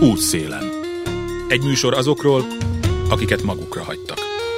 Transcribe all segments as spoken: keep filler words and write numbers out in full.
Útszélen. Egy műsor azokról, akiket magukra hagytak.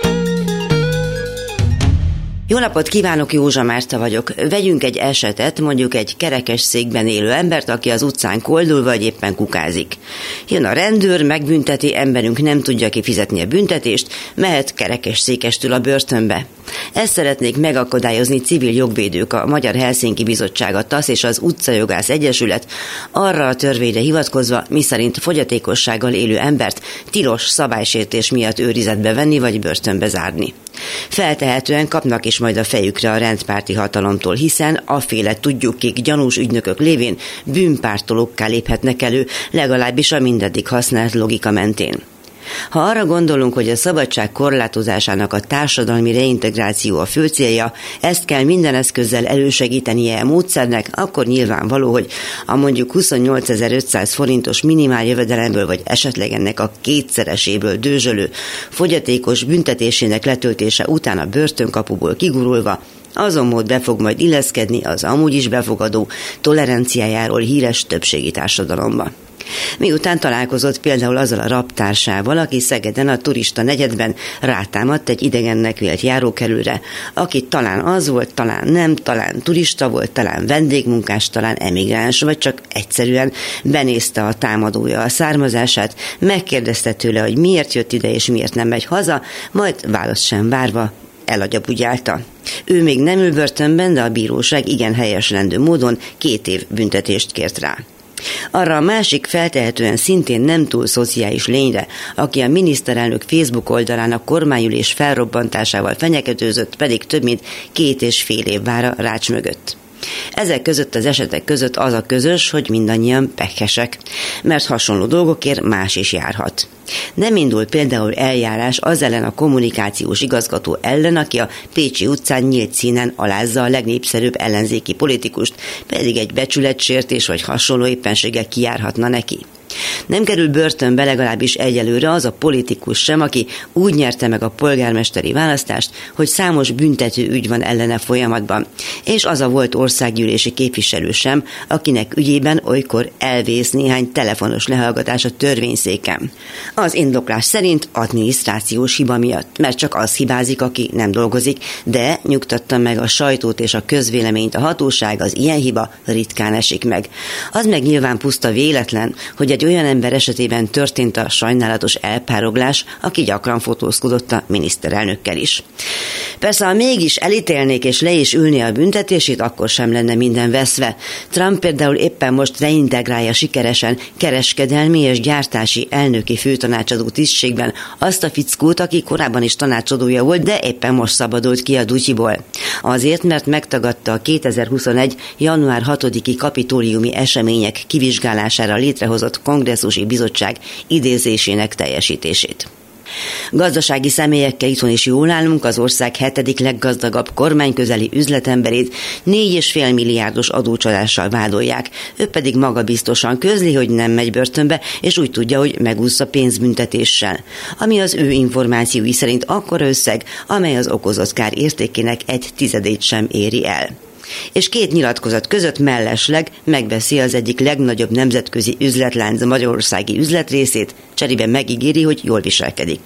Jó napot kívánok, Józsa Márta vagyok. Vegyünk egy esetet, mondjuk egy kerekes székben élő embert, aki az utcán koldul vagy éppen kukázik. Jön a rendőr, megbünteti, emberünk nem tudja kifizetni a büntetést, mehet kerekes székestül a börtönbe. Ezt szeretnék megakadályozni civil jogvédők, a Magyar Helsinki Bizottság, a TASZ és az Utcajogász Egyesület arra a törvényre hivatkozva, miszerint fogyatékossággal élő embert tilos szabálysértés miatt őrizetbe venni vagy börtönbe zárni. Feltehetően kapnak is majd a fejükre a rendpárti hatalomtól, hiszen aféle tudjuk kik gyanús ügynökök lévén bűnpártolókká léphetnek elő, legalábbis a mindeddig használt logika mentén. Ha arra gondolunk, hogy a szabadság korlátozásának a társadalmi reintegráció a fő célja, ezt kell minden eszközzel elősegítenie a módszernek, akkor nyilvánvaló, hogy a mondjuk huszonnyolcezer-ötszáz forintos minimál jövedelemből vagy esetleg ennek a kétszereséből dőzsölő fogyatékos büntetésének letöltése után a börtönkapuból kigurulva azon mód be fog majd illeszkedni az amúgy is befogadó toleranciájáról híres többségi társadalomba. Miután találkozott például azzal a raptársával, aki Szegeden a turista negyedben rátámadt egy idegennek vélt járókelőre, aki talán az volt, talán nem, talán turista volt, talán vendégmunkás, talán emigráns, vagy csak egyszerűen benézte a támadója a származását, megkérdezte tőle, hogy miért jött ide és miért nem megy haza, majd választ sem várva elagyabugyálta. Ő még nem ül börtönben, de a bíróság igen helyeslendő módon két év büntetést kért rá. Arra a másik feltehetően szintén nem túl szociális lényre, aki a miniszterelnök Facebook oldalán a kormányülés felrobbantásával fenyegetőzött, pedig több mint két és fél év vár a rács mögött. Ezek között az esetek között az a közös, hogy mindannyian pekesek, mert hasonló dolgokért más is járhat. Nem indul például eljárás az ellen a kommunikációs igazgató ellen, aki a Pécsi utcán nyílt színen alázza a legnépszerűbb ellenzéki politikust, pedig egy becsületsértés vagy hasonló éppenséggel kijárhatna neki. Nem kerül börtönbe legalábbis egyelőre az a politikus sem, aki úgy nyerte meg a polgármesteri választást, hogy számos büntető ügy van ellene folyamatban, és az a volt országgyűlési képviselő sem, akinek ügyében olykor elvész néhány telefonos lehallgatás a törvényszéken. Az indoklás szerint adminisztrációs hiba miatt, mert csak az hibázik, aki nem dolgozik, de nyugtatta meg a sajtót és a közvéleményt a hatóság, az ilyen hiba ritkán esik meg. Az meg nyilván puszta véletlen, hogy egy olyan ember esetében történt a sajnálatos elpároglás, aki gyakran fotózkodott a miniszterelnökkel is. Persze, ha mégis elítélnék és le is ülné a büntetését, akkor sem lenne minden veszve. Trump például éppen most reintegrálja sikeresen kereskedelmi és gyártási elnöki főtanácsadó tisztségben azt a fickót, aki korábban is tanácsadója volt, de éppen most szabadult ki a dutyiból. Azért, mert megtagadta a kétezer-huszonegy. január hatodiki kapitóliumi események kivizsgálására létrehozott kongresszusi bizottság idézésének teljesítését. Gazdasági személyekkel itthon is jól állunk, az ország hetedik leggazdagabb kormányközeli üzletemberét négy és fél milliárdos adócsalással vádolják, ő pedig magabiztosan közli, hogy nem megy börtönbe, és úgy tudja, hogy megúszza pénzbüntetéssel, ami az ő információi szerint akkora összeg, amely az okozott kár értékének egy tizedét sem éri el. És két nyilatkozat között mellesleg megveszi az egyik legnagyobb nemzetközi üzletlánc magyarországi üzletrészét, cserébe megígéri, hogy jól viselkedik.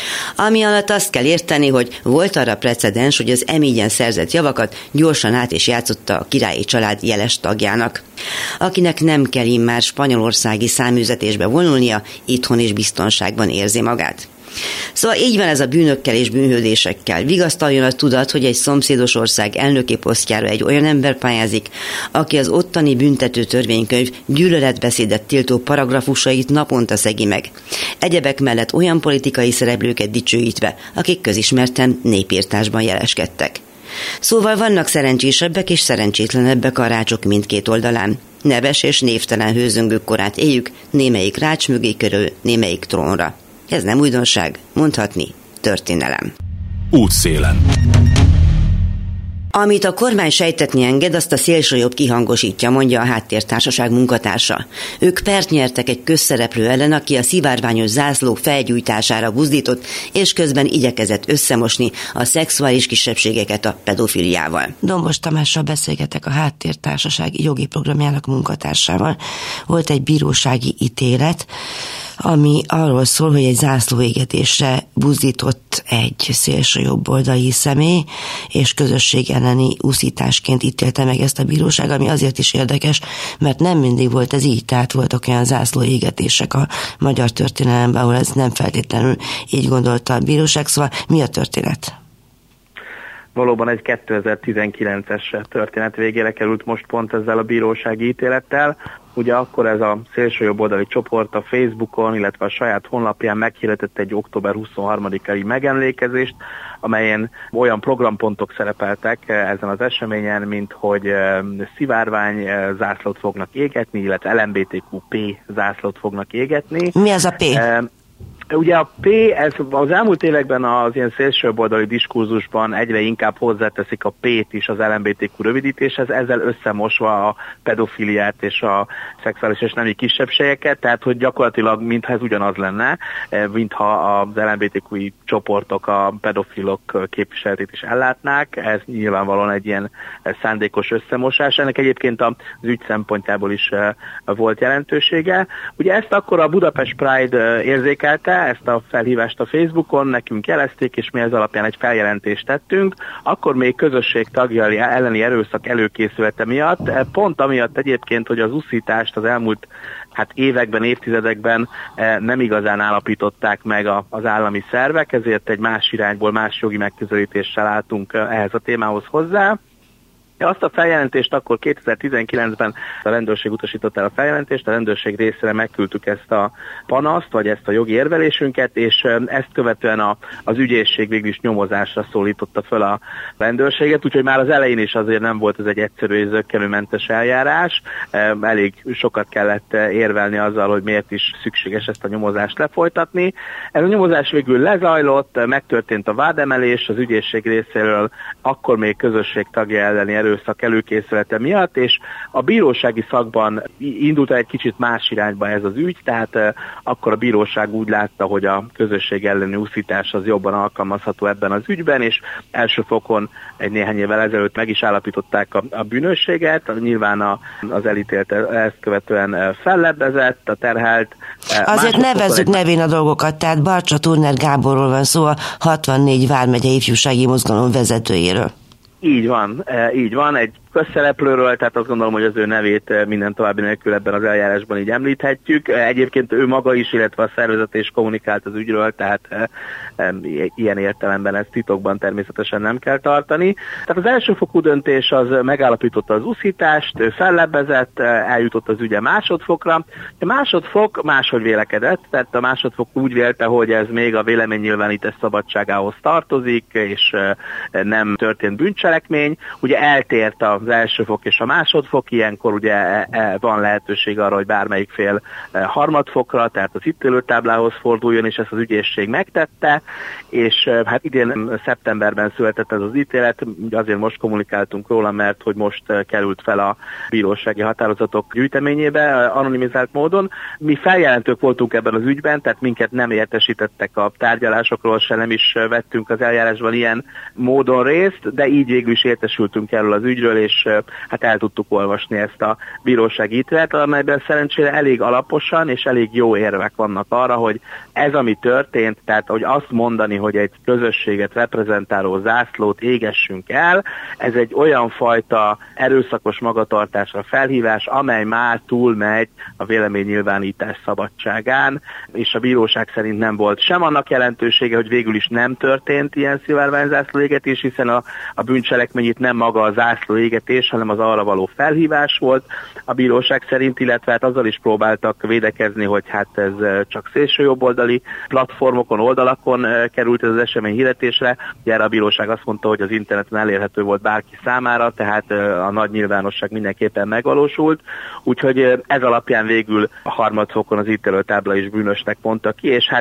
Ami alatt azt kell érteni, hogy volt arra precedens, hogy az emígyen szerzett javakat gyorsan át is játszotta a királyi család jeles tagjának, akinek nem kell immár spanyolországi száműzetésbe vonulnia, itthon is biztonságban érzi magát. Szóval így van ez a bűnökkel és bűnhődésekkel. Vigasztaljon a tudat, hogy egy szomszédos ország elnöki posztjára egy olyan ember pályázik, aki az ottani büntető törvénykönyv gyűlöletbeszédet tiltó paragrafusait naponta szegi meg. Egyebek mellett olyan politikai szereplőket dicsőítve, akik közismerten népírtásban jeleskedtek. Szóval vannak szerencsésebbek és szerencsétlenebbek a rácsok mindkét oldalán. Neves és névtelen hőzöngők korát éljük, némelyik rács mögé körül, némelyik trónra. Ez nem újdonság, mondhatni történelem. Útszélen. Amit a kormány sejtetni enged, azt a szélsőjobb kihangosítja, mondja a Háttértársaság munkatársa. Ők pert nyertek egy közszereplő ellen, aki a szivárványos zászló felgyújtására buzdított, és közben igyekezett összemosni a szexuális kisebbségeket a pedofiliával. Dombos Tamással beszélgetek, a Háttértársaság jogi programjának munkatársával. Volt egy bírósági ítélet, ami arról szól, hogy egy zászlóégetésre buzdított egy szélsőjobboldali személy, és közösség elleni úszításként ítélte meg ezt a bíróság, ami azért is érdekes, mert nem mindig volt ez így, tehát voltak olyan zászlóégetések a magyar történelemben, ahol ez nem feltétlenül így gondolta a bíróság, szóval mi a történet? Valóban egy kétezer-tizenkilences történet végére került most pont ezzel a bírósági ítélettel. Ugye akkor ez a szélsőjobboldali csoport a Facebookon, illetve a saját honlapján meghirdetett egy október huszonharmadikai megemlékezést, amelyen olyan programpontok szerepeltek ezen az eseményen, mint hogy szivárvány zászlót fognak égetni, illetve el em bé té kú pé zászlót fognak égetni. Mi az a P? Ugye a P, ez az elmúlt években az ilyen szélsőjobboldali diskurzusban egyre inkább hozzáteszik a P-t is az el em bé té kú rövidítéshez, ezzel összemosva a pedofiliát és a szexuális és nemi kisebbségeket, tehát hogy gyakorlatilag mintha ez ugyanaz lenne, mintha az el em bé té kú csoportok a pedofilok képviseletét is ellátnák, ez nyilvánvalóan egy ilyen szándékos összemosás, ennek egyébként az ügy szempontjából is volt jelentősége. Ugye ezt akkor a Budapest Pride érzékelte, ezt a felhívást a Facebookon, nekünk jelezték, és mi ez alapján egy feljelentést tettünk. Akkor még közösség tagjai elleni erőszak előkészülete miatt, pont amiatt egyébként, hogy az uszítást az elmúlt hát években, évtizedekben nem igazán állapították meg az állami szervek, ezért egy más irányból, más jogi megközelítéssel álltunk ehhez a témához hozzá. Azt a feljelentést akkor kétezer-tizenkilencben a rendőrség utasította el a feljelentést, a rendőrség részére megküldtük ezt a panaszt, vagy ezt a jogi érvelésünket, és ezt követően a, az ügyészség végül is nyomozásra szólította föl a rendőrséget, úgyhogy már az elején is azért nem volt ez egy egyszerű és zökkenőmentes eljárás, elég sokat kellett érvelni azzal, hogy miért is szükséges ezt a nyomozást lefolytatni. Ez a nyomozás végül lezajlott, megtörtént a vádemelés az ügyészség részéről, akkor még közösség tagja elleni erőszak előkészülete miatt, és a bírósági szakban indult egy kicsit más irányba ez az ügy, tehát uh, akkor a bíróság úgy látta, hogy a közösség elleni úszítás az jobban alkalmazható ebben az ügyben, és első fokon egy néhány évvel ezelőtt meg is állapították a, a bűnösséget, nyilván a, az elítélt ezt követően fellebbezett, a terhelt. Azért nevezzük egy... nevén a dolgokat, tehát Barcsa Turner Gáborról van szó, a hatvannégy vármegye ifjúsági mozgalom vezetőjéről. Így van, így van, egy közszereplőről, tehát azt gondolom, hogy az ő nevét minden további nélkül ebben az eljárásban így említhetjük. Egyébként ő maga is, illetve a szervezet is kommunikált az ügyről, tehát ilyen értelemben ezt titokban természetesen nem kell tartani. Tehát az elsőfokú döntés az megállapította az uszítást, ő fellebbezett, eljutott az ügye másodfokra. A másodfok máshogy vélekedett, tehát a másodfok úgy vélte, hogy ez még a véleménynyilvánítás szabadságához tartozik, és nem történt bűncselekmény. Ugye eltért a az első fok és a másodfok, ilyenkor ugye van lehetőség arra, hogy bármelyik fél harmadfokra, tehát az ítélőtáblához forduljon, és ezt az ügyészség megtette, és hát idén szeptemberben született ez az ítélet, azért most kommunikáltunk róla, mert hogy most került fel a bírósági határozatok gyűjteményébe anonimizált módon. Mi feljelentők voltunk ebben az ügyben, tehát minket nem értesítettek a tárgyalásokról, se nem is vettünk az eljárásban ilyen módon részt, de így végül is értesültünk erről az ügyről, és hát el tudtuk olvasni ezt a bírósági ítéletet, amelyben szerencsére elég alaposan és elég jó érvek vannak arra, hogy ez, ami történt, tehát hogy azt mondani, hogy egy közösséget reprezentáló zászlót égessünk el, ez egy olyan fajta erőszakos magatartásra felhívás, amely már túlmegy a véleménynyilvánítás szabadságán, és a bíróság szerint nem volt sem annak jelentősége, hogy végül is nem történt ilyen szivárványzászló égetés, hiszen a, a bűncselekmény itt nem maga a zászló égetés, hanem az arra való felhívás volt a bíróság szerint, illetve hát azzal is próbáltak védekezni, hogy hát ez csak szélsőjobboldali platformokon, oldalakon került ez az esemény hirdetésre. Erre a bíróság azt mondta, hogy az interneten elérhető volt bárki számára, tehát a nagy nyilvánosság mindenképpen megvalósult, úgyhogy ez alapján végül a harmadfokon az ítélőtábla is bűnösnek mondta ki, és hát egy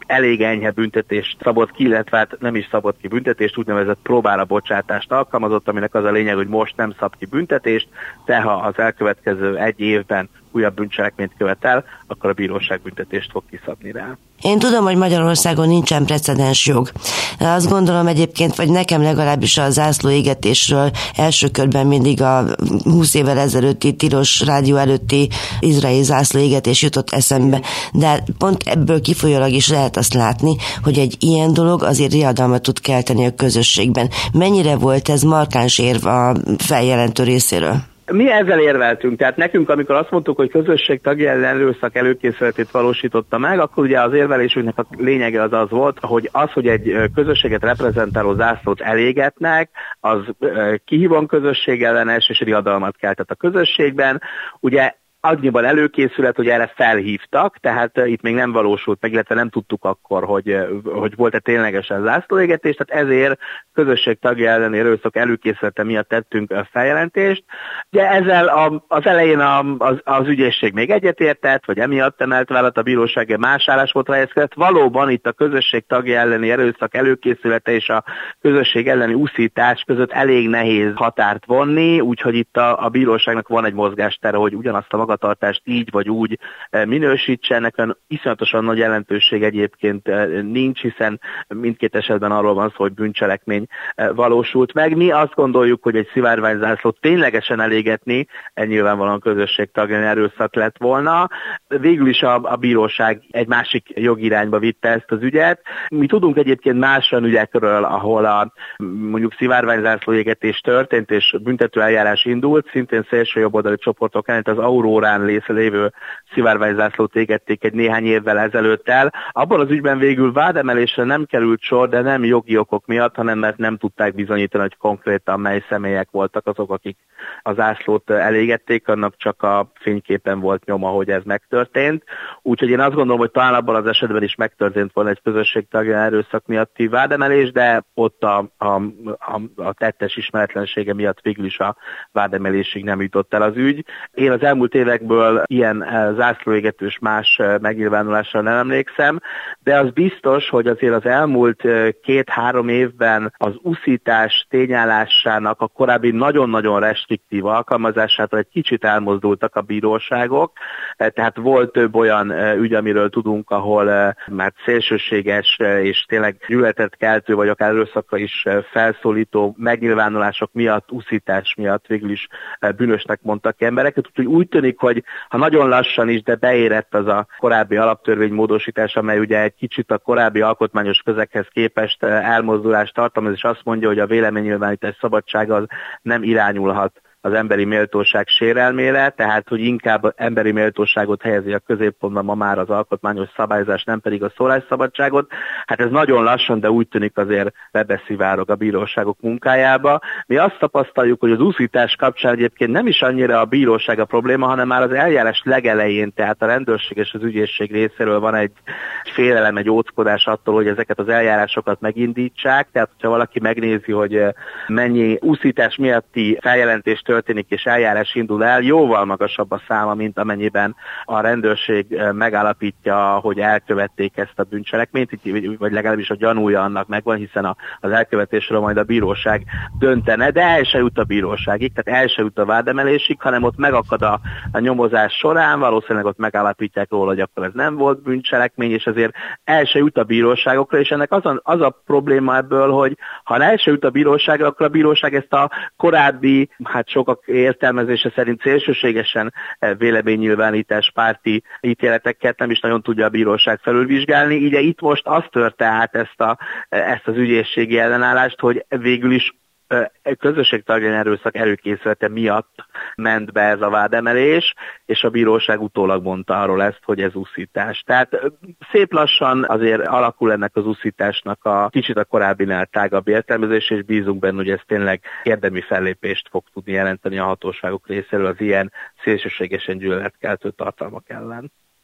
elég enyhe büntetést szabott ki, illetve hát nem is szabott ki büntetést, úgynevezett próbára bocsátást alkalmazott, aminek az a lényeg, hogy most nem szab ki büntetést, de ha az elkövetkező egy évben újabb bűncselekményt követel, akkor a bíróság büntetést fog kiszabni rá. Én tudom, hogy Magyarországon nincsen precedens jog. Azt gondolom egyébként, vagy nekem legalábbis a zászlóégetésről első körben mindig a húsz évvel ezelőtti tilos rádió előtti izraeli zászlóégetés jutott eszembe. De pont ebből kifolyólag is lehet azt látni, hogy egy ilyen dolog azért riadalmat tud kelteni a közösségben. Mennyire volt ez markáns érv a feljelentő részéről? Mi ezzel érveltünk, tehát nekünk, amikor azt mondtuk, hogy közösség tagja ellen erőszak előkészületét valósította meg, akkor ugye az érvelésünknek a lényege az az volt, hogy az, hogy egy közösséget reprezentáló zászlót elégetnek, az kihívóan közösség ellenes és riadalmat keltett a közösségben. Ugye annyiban előkészület, hogy erre felhívtak, tehát itt még nem valósult meg, illetve nem tudtuk akkor, hogy, hogy volt-e ténylegesen zászlóégetés, tehát ezért közösség tagja elleni erőszak előkészülete miatt tettünk feljelentést. Ugye ezzel a, az elején a, az, az ügyészség még egyetértett, vagy emiatt emelt vállat, a bíróság más álláspontra helyezkedett. Valóban itt a közösség tagja elleni erőszak előkészülete és a közösség elleni uszítás között elég nehéz határt vonni, úgyhogy itt a, a bíróságnak van egy mozgástere, hogy ugyanazt a magatartást így vagy úgy minősítse. Ennek olyan iszonyatosan nagy jelentőség egyébként nincs, hiszen mindkét esetben arról van szó, hogy bűncselekmény valósult meg. Mi azt gondoljuk, hogy egy szivárványzászlót ténylegesen elégetni, nyilvánvalóan közösség tagja erőszak lett volna. Végül is a, a bíróság egy másik jogirányba vitte ezt az ügyet. Mi tudunk egyébként más olyan ügyekről, ahol a mondjuk szivárványzászló égetés történt, és büntetőeljárás indult, szintén szélső jobboldali csoportok ellen, az Aurórán lévő szivárványzászlót égették egy néhány évvel ezelőtt el. Abban az ügyben végül vádemelésre nem került sor, de nem jogi okok miatt, hanem mert nem tudták bizonyítani, hogy konkrétan mely személyek voltak azok, akik a zászlót elégették, annak csak a fényképen volt nyoma, hogy ez megtörtént. Úgyhogy én azt gondolom, hogy talán abban az esetben is megtörtént volna egy közösség tagja erőszak miatti vádemelés, de ott a, a, a, a tettes ismeretlensége miatt végül is a vádemelésig nem jutott el az ügy. Én az elmúlt évekből ilyen zászlóégetős más megnyilvánulásra nem emlékszem, de az biztos, hogy azért az elmúlt két-három évben az uszítás tényállásának a korábbi nagyon-nagyon restriktív alkalmazásától egy kicsit elmozdultak a bíróságok, tehát volt több olyan ügy, amiről tudunk, ahol már szélsőséges és tényleg gyűlöletet keltő, vagy akár erőszakra is felszólító megnyilvánulások miatt, uszítás miatt végül is bűnösnek mondtak embereket, úgyhogy úgy tűnik, hogy ha nagyon lassan is, de beérett az a korábbi alaptörvénymódosítás, amely ugye egy kicsit a korábbi alkotmányos közekhez képest elmozdulást tartalmaz, és azt mondja, hogy a véleménynyilvánítás szabadsága az nem irányulhat az emberi méltóság sérelmére, tehát hogy inkább emberi méltóságot helyezi a középpontban ma már az alkotmányos szabályzás, nem pedig a szólásszabadságot. Hát ez nagyon lassan, de úgy tűnik azért bebeszivárog a bíróságok munkájába. Mi azt tapasztaljuk, hogy az uszítás kapcsán egyébként nem is annyira a bíróság a probléma, hanem már az eljárás legelején, tehát a rendőrség és az ügyészség részéről van egy félelem, egy óckodás attól, hogy ezeket az eljárásokat megindítsák. Tehát, hogyha valaki megnézi, hogy mennyi uszítás miatti feljelentés történik és eljárás indul el, jóval magasabb a száma, mint amennyiben a rendőrség megállapítja, hogy elkövették ezt a bűncselekményt, vagy legalábbis a gyanúja annak megvan, hiszen az elkövetésről majd a bíróság döntene, de el se jut a bíróságig, tehát el se jut a vádemelésig, hanem ott megakad a, a nyomozás során, valószínűleg ott megállapítják róla, hogy akkor ez nem volt bűncselekmény, és azért el se jut a bíróságokra, és ennek az a, az a probléma ebből, hogy ha el se jut a bíróságra, akkor a bíróság ezt a korábbi, hát sokak értelmezése szerint szélsőségesen véleménynyilvánítás párti ítélетeket nem is nagyon tudja a bíróság felülvizsgálni. Így itt most az törte át ezt, a, ezt az ügyészségi ellenállást, hogy végül is közösségtagja erőszak előkészülete miatt ment be ez a vádemelés, és a bíróság utólag mondta arról ezt, hogy ez uszítás. Tehát szép lassan azért alakul ennek az uszításnak a kicsit a korábbinál tágabb értelmezés, és bízunk benne, hogy ez tényleg érdemi fellépést fog tudni jelenteni a hatóságok részéről az ilyen szélsőségesen gyűlöletkeltő tartalmak ellen.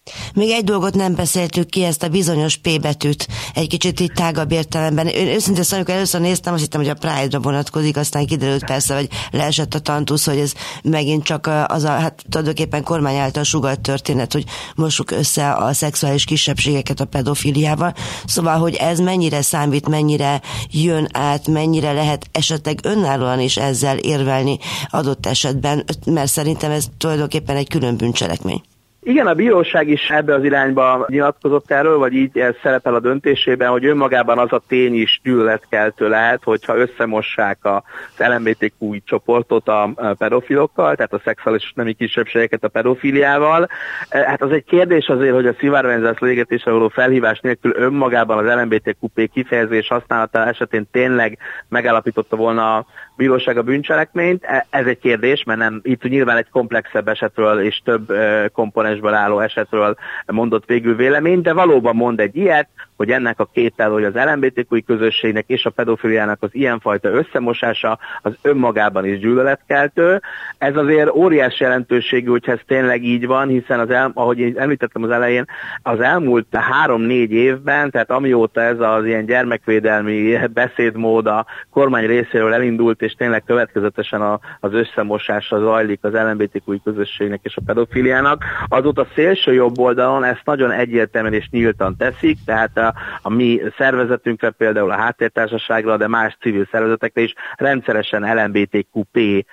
Még egy dolgot nem beszéltük ki, ezt a bizonyos P betűt, egy kicsit így tágabb értelemben. Én őszintén szóval, először néztem, azt hittem, hogy a Pride-ra vonatkozik, aztán kiderült persze, hogy leesett a tantusz, hogy ez megint csak az a, hát tulajdonképpen kormány által sugalt történet, hogy mossuk össze a szexuális kisebbségeket a pedofiliával. Szóval, hogy ez mennyire számít, mennyire jön át, mennyire lehet esetleg önállóan is ezzel érvelni adott esetben, mert szerintem ez tulajdonképpen egy külön bűncselekmény. Igen, a bíróság is ebbe az irányba nyilatkozott erről, vagy így ez szerepel a döntésében, hogy önmagában az a tény is gyűlöletkeltő lehet, hogyha összemossák az el em bé té kú csoportot a pedofilokkal, tehát a szexuális nemi kisebbségeket a pedofiliával. Hát az egy kérdés azért, hogy a szivárványzászló égetésre való felhívás nélkül önmagában az el em bé té kú pé kifejezés használata esetén tényleg megállapította volna a bíróság a bűncselekményt. Ez egy kérdés, mert nem, itt nyilván egy komplexebb esetről és több komponensből álló esetről mondott végül véleményt, de valóban mond egy ilyet, hogy ennek a kétel, hogy az el em bé té kú közösségnek és a pedofiliának az ilyenfajta összemosása az önmagában is gyűlöletkeltő. Ez azért óriási jelentőségű, hogyha ez tényleg így van, hiszen az el, ahogy én említettem az elején, az elmúlt három-négy évben, tehát amióta ez az ilyen gyermekvédelmi beszédmód a kormány részéről elindult, és tényleg következetesen a, az összemosásra zajlik az el em bé té kú közösségnek és a pedofiliának, azóta szélső jobb oldalon ezt nagyon egyértelműen és nyíltan teszik, tehát a, a mi szervezetünkre, például a Háttértársaságra, de más civil szervezetekre is rendszeresen el em bé té kú pé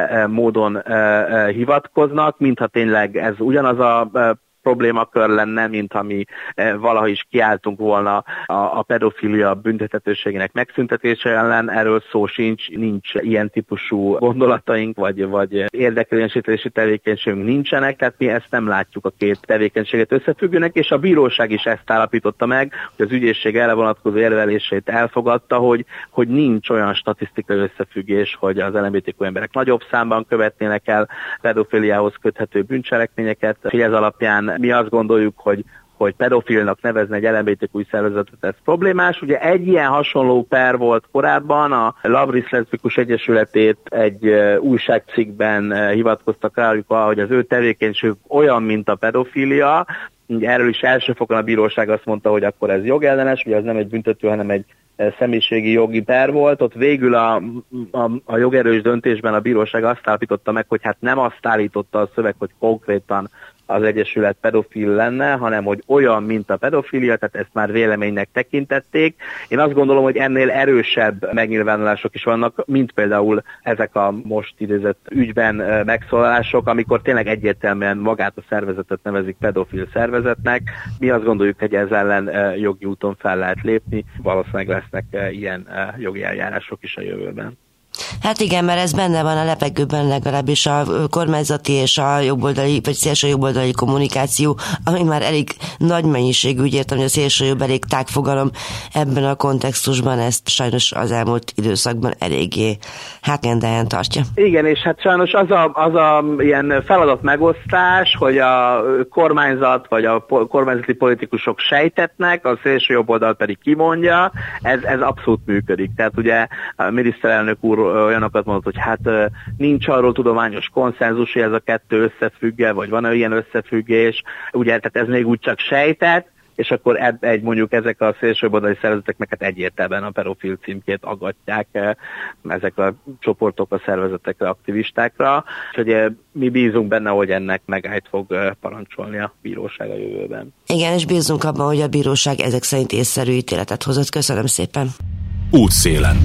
módon hivatkoznak, mintha tényleg ez ugyanaz a problémakör lenne, mint ami valaha is kiálltunk volna a, a pedofilia büntethetőségének megszüntetése ellen. Erről szó sincs, nincs ilyen típusú gondolataink, vagy, vagy érdekelésítési tevékenységünk nincsenek, tehát mi ezt nem látjuk a két tevékenységet összefüggőnek, és a bíróság is ezt állapította meg, hogy az ügyészség erre vonatkozó érvelését elfogadta, hogy, hogy nincs olyan statisztikai összefüggés, hogy az el em bé té kú emberek nagyobb számban követnének el pedofiliához köthető bűncselekményeket, hogy ez alapján mi azt gondoljuk, hogy, hogy pedofilnak nevezni egy el em bé té kú szervezetet, ez problémás. Ugye egy ilyen hasonló per volt korábban, a Lavris Leszbikus Egyesületét egy uh, újságcikkben uh, hivatkoztak rá, hogy az ő tevékenység olyan, mint a pedofilia. Erről is első fokon a bíróság azt mondta, hogy akkor ez jogellenes, ugye ez nem egy büntető, hanem egy személyiségi jogi per volt. Ott végül a, a, a jogerős döntésben a bíróság azt állapította meg, hogy hát nem azt állította a szöveg, hogy konkrétan az egyesület pedofil lenne, hanem hogy olyan, mint a pedofilia, tehát ezt már véleménynek tekintették. Én azt gondolom, hogy ennél erősebb megnyilvánulások is vannak, mint például ezek a most idézett ügyben megszólalások, amikor tényleg egyértelműen magát a szervezetet nevezik pedofil szervezetnek. Mi azt gondoljuk, hogy ez ellen jogi úton fel lehet lépni, valószínűleg lesznek ilyen jogi eljárások is a jövőben. Hát igen, mert ez benne van a lepegőben, legalábbis a kormányzati és a jobboldali, vagy szélső jobboldali kommunikáció, ami már elég nagy mennyiségű, úgy értem, hogy a szélső jobb elég tágfogalom ebben a kontextusban, ezt sajnos az elmúlt időszakban eléggé hákendejen tartja. Igen, és hát sajnos az a, az a ilyen feladat megosztás, hogy a kormányzat vagy a kormányzati politikusok sejtetnek, a szélső jobboldal pedig kimondja, ez, ez abszolút működik. Tehát ugye a miniszterelnök úr olyanokat mondott, hogy hát nincs arról tudományos konszenzus, hogy ez a kettő összefügge, vagy van-e ilyen összefüggés, ugye, tehát ez még úgy csak sejtett, és akkor eb, egy, mondjuk ezek a szélsőjobboldali szervezeteknek hát egyértelműen a pedofil címkét aggatják ezek a csoportok, a szervezetekre, aktivistákra, és ugye mi bízunk benne, hogy ennek megállt fog parancsolni a bíróság a jövőben. Igen, és bízunk abban, hogy a bíróság ezek szerint észszerű ítéletet hozott. Köszönöm szépen. Útszélen.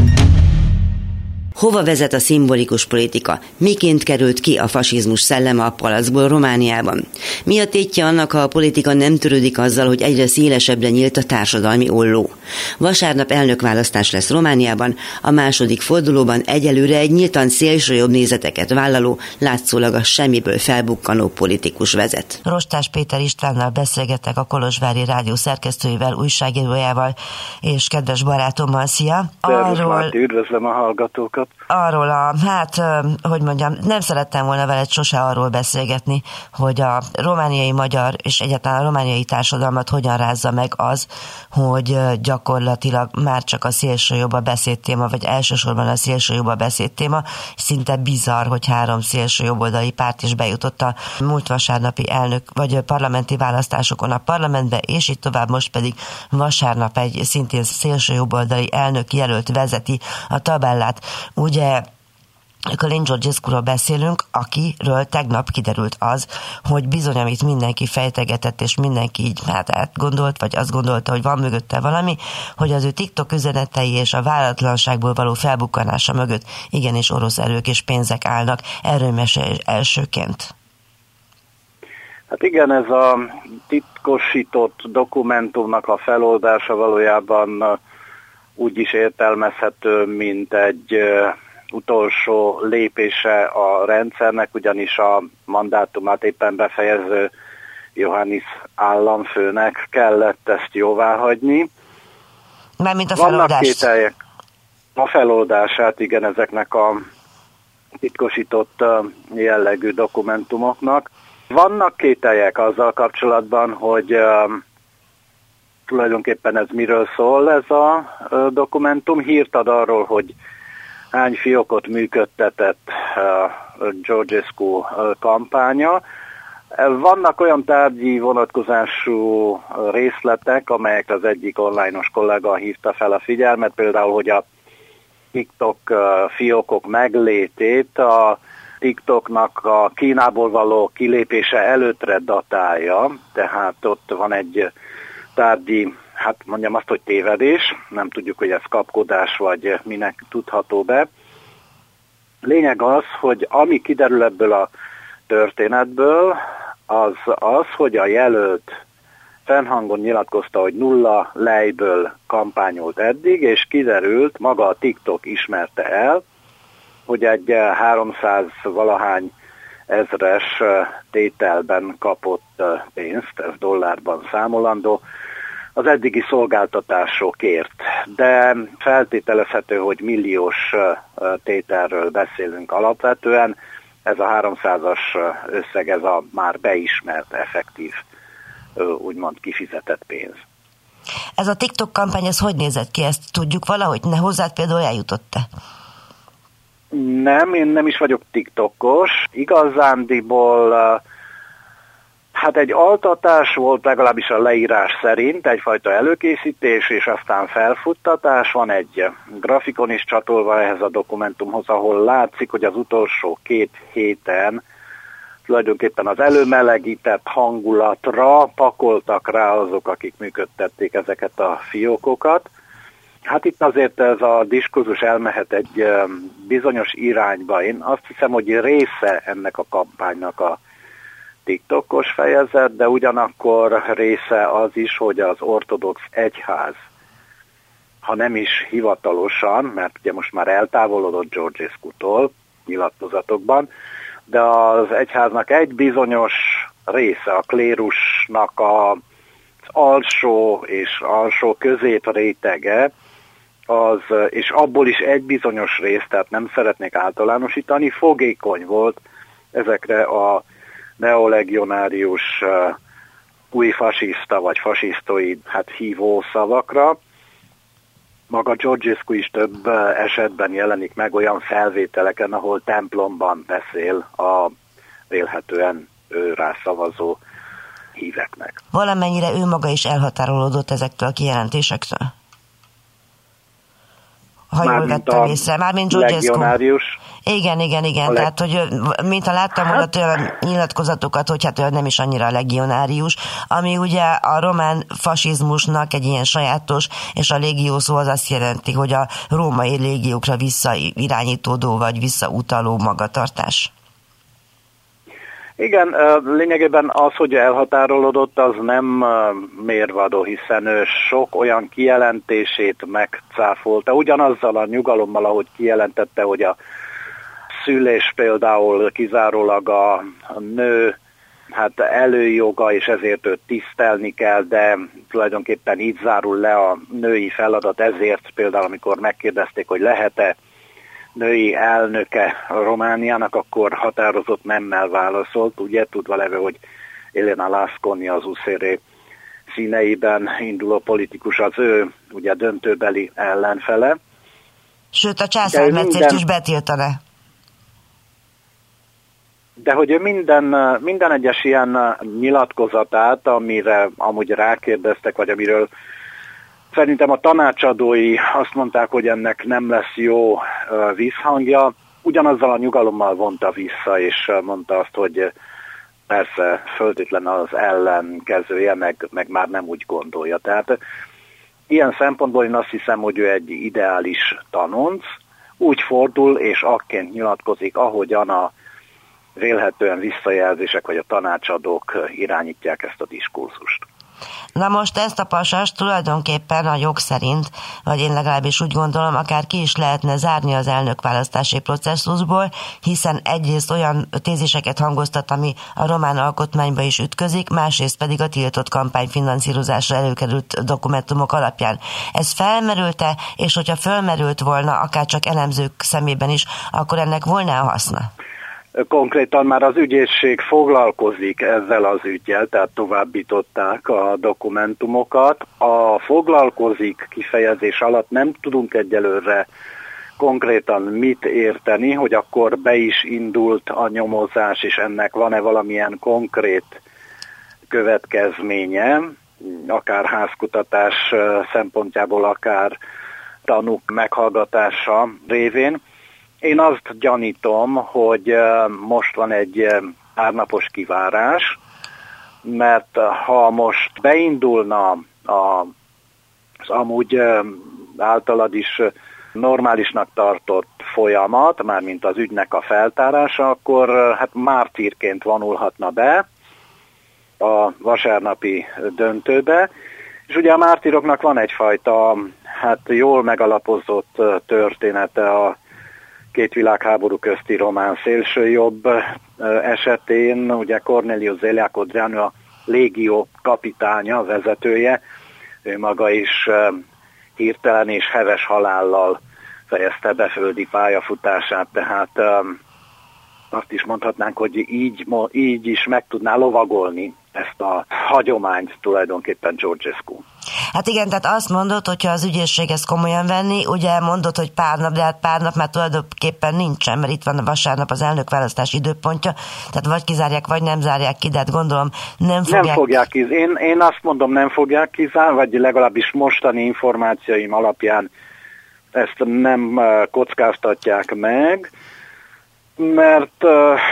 Hova vezet a szimbolikus politika? Miként került ki a fasizmus szelleme a palacból Romániában? Mi a tétje annak, ha a politika nem törődik azzal, hogy egyre szélesebbre nyílt a társadalmi olló? Vasárnap elnökválasztás lesz Romániában, a második fordulóban egyelőre egy nyíltan szélsőjobb nézeteket vállaló, látszólag a semmiből felbukkanó politikus vezet. Rostás Péter Istvánnal beszélgettek, a Kolozsvári Rádió szerkesztőjével, újságírójával és kedves barátommal. Szia! Arról... Márti, üdvözlöm a hallgatókat! mondat? Arról a, hát, hogy mondjam, nem szerettem volna veled sose arról beszélgetni, hogy a romániai magyar és egyáltalán a romániai társadalmat hogyan rázza meg az, hogy gyakorlatilag már csak a szélsőjobb a beszédtéma, vagy elsősorban a szélsőjobb a beszédtéma. Szinte bizarr, hogy három szélsőjobboldali párt is bejutott a múlt vasárnapi elnök, vagy parlamenti választásokon a parlamentbe, és így tovább, most pedig vasárnap egy szintén szélsőjobboldali elnök jelölt vezeti a tabellát. Ugye Călin Georgescuról beszélünk, akiről tegnap kiderült az, hogy bizony, amit mindenki fejtegetett, és mindenki így hát átgondolt, vagy azt gondolta, hogy van mögötte valami, hogy az ő TikTok üzenetei és a váratlanságból való felbukkanása mögött igenis orosz erők és pénzek állnak. Erről mesélj elsőként. Hát igen, ez a titkosított dokumentumnak a feloldása valójában úgy is értelmezhető, mint egy utolsó lépése a rendszernek, ugyanis a mandátumát éppen befejező Iohannis államfőnek kellett ezt jóváhagyni. Mármint a feloldást. Vannak kételjek. A feloldását, igen, ezeknek a titkosított jellegű dokumentumoknak. Vannak kételjek azzal kapcsolatban, hogy uh, tulajdonképpen ez miről szól ez a uh, dokumentum. Hírt ad arról, hogy hány fiókot működtetett uh, Georgescu uh, kampánya. Vannak olyan tárgyi vonatkozású részletek, amelyek az egyik online-os kollega hívta fel a figyelmet, például, hogy a TikTok uh, fiókok meglétét a TikToknak a Kínából való kilépése előttre datálja, tehát ott van egy tárgyi, hát mondjam azt, hogy tévedés, nem tudjuk, hogy ez kapkodás vagy minek tudható be. Lényeg az, hogy ami kiderül ebből a történetből, az az, hogy a jelölt fennhangon nyilatkozta, hogy nulla lejből kampányolt eddig, és kiderült, maga a TikTok ismerte el, hogy egy háromszáz valahány ezres tételben kapott pénzt, ez dollárban számolandó, az eddigi szolgáltatásokért. De feltételezhető, hogy milliós tételről beszélünk alapvetően. Ez a háromszázas összeg, ez a már beismert, effektív, úgymond kifizetett pénz. Ez a TikTok kampány, ez hogy nézett ki? Ezt tudjuk valahogy? Ne hozzád például eljutott-e? Nem, én nem is vagyok TikTokos. Igazándiból hát egy altatás volt, legalábbis a leírás szerint, egyfajta előkészítés, és aztán felfuttatás. Van egy grafikon is csatolva ehhez a dokumentumhoz, ahol látszik, hogy az utolsó két héten tulajdonképpen az előmelegített hangulatra pakoltak rá azok, akik működtették ezeket a fiókokat. Hát itt azért ez a diskurzus elmehet egy bizonyos irányba. Én azt hiszem, hogy része ennek a kampánynak a TikTokos fejezet, de ugyanakkor része az is, hogy az ortodox egyház, ha nem is hivatalosan, mert ugye most már eltávolodott Georgescu-tól nyilatkozatokban, de az egyháznak egy bizonyos része, a klérusnak a, az alsó és alsó közép rétege, az, és abból is egy bizonyos rész, tehát nem szeretnék általánosítani, fogékony volt ezekre a neolegionárius uh, új fasiszta vagy fasisztoid hát hívó szavakra. Maga Georgescu is több uh, esetben jelenik meg olyan felvételeken, ahol templomban beszél a vélhetően ő rászavazó híveknek. Valamennyire ő maga is elhatárolódott ezektől a kijelentésektől? Ha jól vettem észre, mármint Georgescu. Igen, igen, igen, leg... tehát, hogy mintha láttam volna hát... olyan nyilatkozatokat, hogy hát nem is annyira legionárius, ami ugye a román fasizmusnak egy ilyen sajátos, és a légió szó az azt jelenti, hogy a római légiókra visszairányítódó, vagy visszautaló magatartás. Igen, lényegében az, hogy elhatárolódott, az nem mérvadó, hiszen ő sok olyan kijelentését megcáfolta. Ugyanazzal a nyugalommal, ahogy kijelentette, hogy a szülés például kizárólag a nő hát előjoga, és ezért őt tisztelni kell, de tulajdonképpen így zárul le a női feladat, ezért például amikor megkérdezték, hogy lehet-e női elnöke a Romániának, akkor határozott nemmel válaszolt, ugye tudva leve, hogy Elena Lasconi az u es zé er színeiben induló politikus, az ő ugye döntőbeli ellenfele. Sőt, a császármetszést minden... is betiltaná. De hogy ő minden, minden egyes ilyen nyilatkozatát, amire amúgy rákérdeztek, vagy amiről szerintem a tanácsadói azt mondták, hogy ennek nem lesz jó visszhangja, ugyanazzal a nyugalommal vonta vissza, és mondta azt, hogy persze föltétlen az ellenkezője, meg, meg már nem úgy gondolja. Tehát ilyen szempontból én azt hiszem, hogy ő egy ideális tanonc, úgy fordul, és akként nyilatkozik, ahogyan a vélhetően visszajelzések vagy a tanácsadók irányítják ezt a diskurzust. Na most ezt a pasast tulajdonképpen a jog szerint, vagy én legalábbis úgy gondolom, akár ki is lehetne zárni az elnökválasztási processzusból, hiszen egyrészt olyan téziseket hangoztat, ami a román alkotmányba is ütközik, másrészt pedig a tiltott kampányfinanszírozásra előkerült dokumentumok alapján. Ez felmerült-e, és hogyha felmerült volna, akár csak elemzők szemében is, akkor ennek volna a haszna? Konkrétan már az ügyészség foglalkozik ezzel az üggyel, tehát továbbították a dokumentumokat. A foglalkozik kifejezés alatt nem tudunk egyelőre konkrétan mit érteni, hogy akkor be is indult a nyomozás, és ennek van-e valamilyen konkrét következménye, akár házkutatás szempontjából, akár tanúk meghallgatása révén. Én azt gyanítom, hogy most van egy párnapos kivárás, mert ha most beindulna az amúgy általad is normálisnak tartott folyamat, mármint az ügynek a feltárása, akkor hát mártírként vonulhatna be a vasárnapi döntőbe, és ugye a mártíroknak van egyfajta hát jól megalapozott története a két világháború közti román szélsőjobb esetén. Ugye Corneliu Zeliakodrianu a légió kapitánya, vezetője, ő maga is hirtelen és heves halállal fejezte be földi pályafutását, tehát azt is mondhatnánk, hogy így, így is meg tudná lovagolni ezt a hagyományt tulajdonképpen Georgescu. Hát igen, tehát azt mondod, hogyha az ügyészség ezt komolyan venni, ugye mondod, hogy pár nap, de hát pár nap már tulajdonképpen nincsen, mert itt van a vasárnap az elnökválasztás időpontja, tehát vagy kizárják, vagy nem zárják ki, de hát gondolom nem fogják... Nem fogják kizárni. Én, én azt mondom, nem fogják kizárni, vagy legalábbis mostani információim alapján ezt nem kockáztatják meg, mert uh,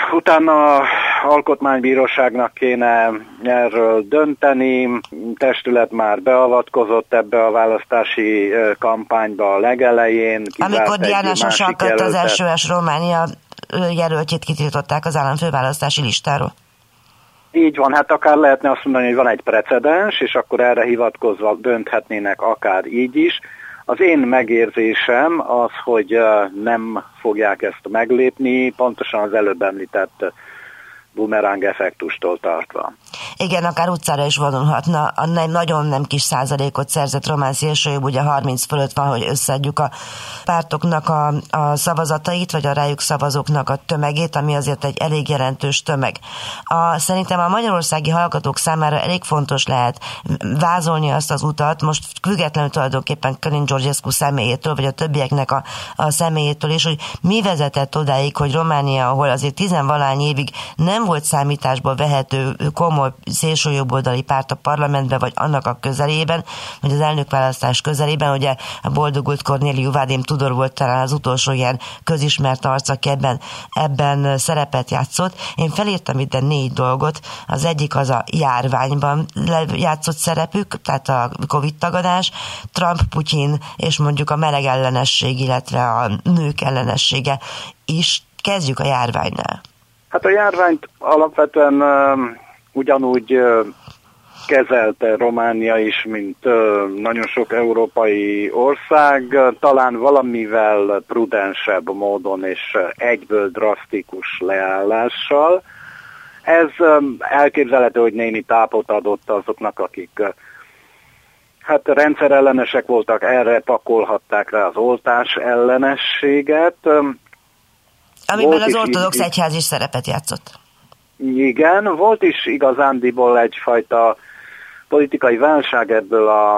utána alkotmánybíróságnak kéne erről dönteni, testület már beavatkozott ebbe a választási uh, kampányba a legelején. Amikor Diana Sasankot, az es o es Románia jelöltjét kitiltották az államfőválasztási listáról. Így van, hát akár lehetne azt mondani, hogy van egy precedens, és akkor erre hivatkozva dönthetnének akár így is. Az én megérzésem az, hogy nem fogják ezt meglépni, pontosan az előbb említett bumerang effektustól tartva. Igen, akár utcára is vonulhatna. A nagyon nem kis százalékot szerzett román szélsőjobb, ugye harminc fölött van, hogy összeadjuk a pártoknak a, a szavazatait, vagy a rájuk szavazóknak a tömegét, ami azért egy elég jelentős tömeg. A, szerintem a magyarországi hallgatók számára elég fontos lehet vázolni azt az utat, most függetlenül tulajdonképpen Călin Georgescu személyétől, vagy a többieknek a, a személyétől, és hogy mi vezetett odáig, hogy Románia, ahol azért tizenvalány évig nem volt számításba vehető komoly szélsőjobboldali párt a parlamentben, vagy annak a közelében, vagy az elnökválasztás közelében, ugye a boldogult Cornéliu Vadim Tudor volt talán az utolsó ilyen közismert arc, aki ebben, ebben szerepet játszott. Én felírtam ide négy dolgot. Az egyik az a járványban játszott szerepük, tehát a Covid tagadás, Trump, Putyin és mondjuk a meleg ellenesség, illetve a nők ellenessége is. Kezdjük a járványnál. Hát a járványt alapvetően uh, ugyanúgy uh, kezelte Románia is, mint uh, nagyon sok európai ország, uh, talán valamivel prudensebb módon és uh, egyből drasztikus leállással. Ez um, elképzelhető, hogy némi tápot adott azoknak, akik uh, Hát rendszerellenesek voltak, erre pakolhatták rá az oltás ellenességet. Amiben volt az ortodox is, egyház is szerepet játszott. Igen, volt is igazándiból egyfajta politikai válság ebből a,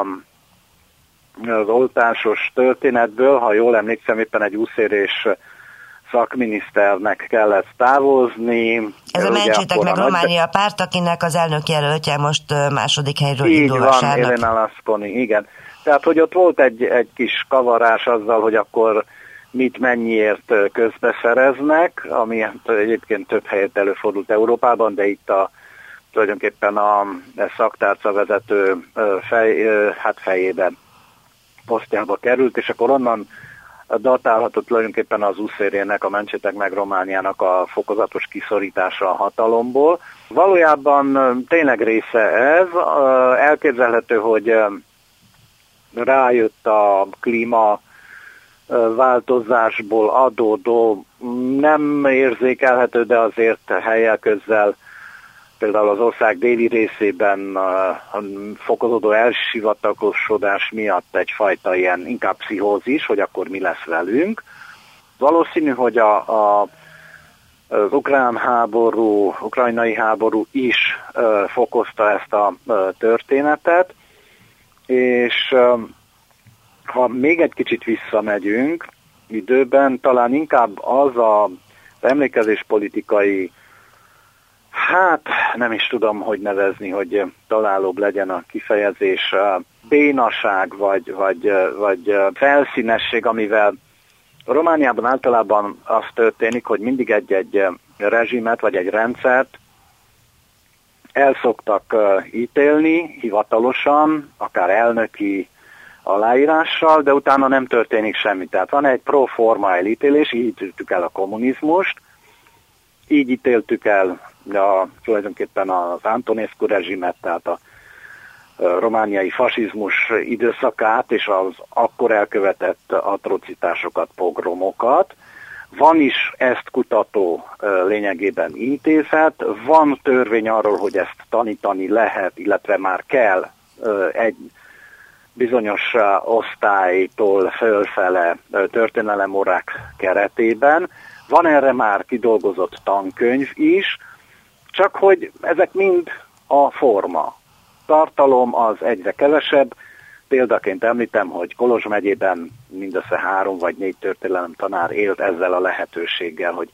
az oltásos történetből. Ha jól emlékszem, éppen egy úszérés szakminiszternek kellett távozni. Ez a Mentsétek meg Románia párt, akinek az elnök jelöltje most második helyről így indul van, vasárnap. Elena Lasconi, igen. Tehát, hogy ott volt egy, egy kis kavarás azzal, hogy akkor mit mennyiért közbeszereznek, ami egyébként több helyet előfordult Európában, de itt a tulajdonképpen a szaktárca vezető fej, hát fejében posztjába került, és akkor onnan datálhatott tulajdonképpen az úszérének, a Mentsétek meg Romániának a fokozatos kiszorítása a hatalomból. Valójában tényleg része ez. Elképzelhető, hogy rájött a klíma változásból adódó, nem érzékelhető, de azért helyel közzel például az ország déli részében a fokozódó elsivatagosodás miatt egyfajta ilyen inkább pszichózis, hogy akkor mi lesz velünk. Valószínű, hogy a, a, az ukrán háború, ukrajnai háború is uh, fokozta ezt a uh, történetet, és uh, ha még egy kicsit visszamegyünk időben, talán inkább az a, az emlékezéspolitikai, hát nem is tudom, hogy nevezni, hogy találóbb legyen a kifejezés, bénaság vagy, vagy, vagy felszínesség, amivel Romániában általában az történik, hogy mindig egy-egy rezsimet vagy egy rendszert el szoktak ítélni hivatalosan, akár elnöki aláírással, de utána nem történik semmi. Tehát van egy pro forma elítélés, így ítéltük el a kommunizmust, így ítéltük el a, tulajdonképpen az Antonescu rezsimet, tehát a romániai fasizmus időszakát és az akkor elkövetett atrocitásokat, pogromokat. Van is ezt kutató lényegében intézet, van törvény arról, hogy ezt tanítani lehet, illetve már kell egy bizonyos osztálytól fölfele történelemórák keretében. Van erre már kidolgozott tankönyv is, csak hogy ezek mind a forma. Tartalom az egyre kevesebb. Példaként említem, hogy Kolozs megyében mindössze három vagy négy történelem tanár élt ezzel a lehetőséggel, hogy